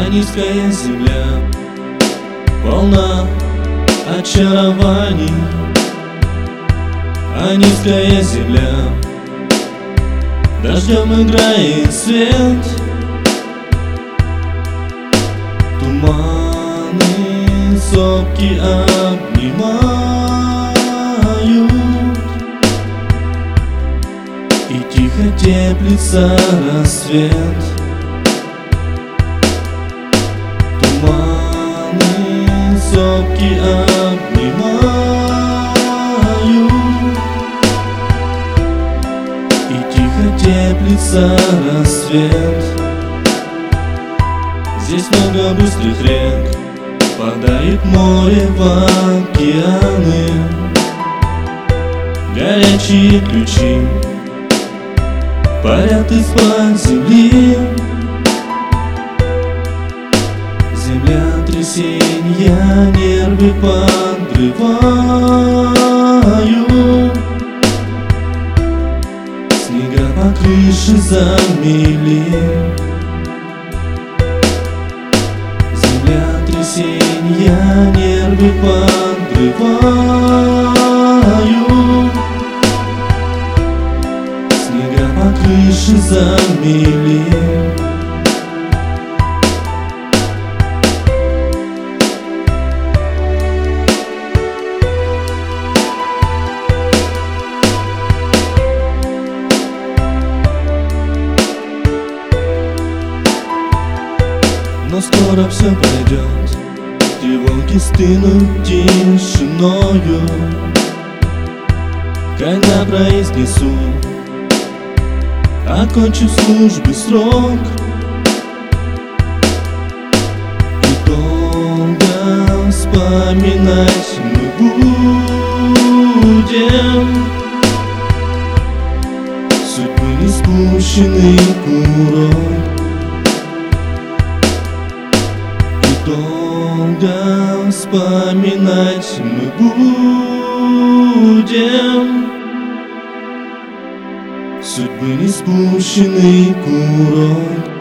А низкая земля полна очарований. А низкая земля дождем играет свет. Туманы сопки обнимают, и тихо теплится рассвет. Туманы сопки обнимают, и тихо теплится рассвет. Здесь много быстрых рек, впадает море в океаны. Горячие ключи парят из-под земли. Землетрясения нервы подрывают. Снега по крыше замели. Землетрясения нервы подрывают. Снега по крыше замели. Но скоро все пройдет, тревоги стынут тишиною. Когда произнесу, окончив службы срок, и долго вспоминать мы будем судьбы не спущенный курок. Долго вспоминать мы будем судьбы не спущенный курок.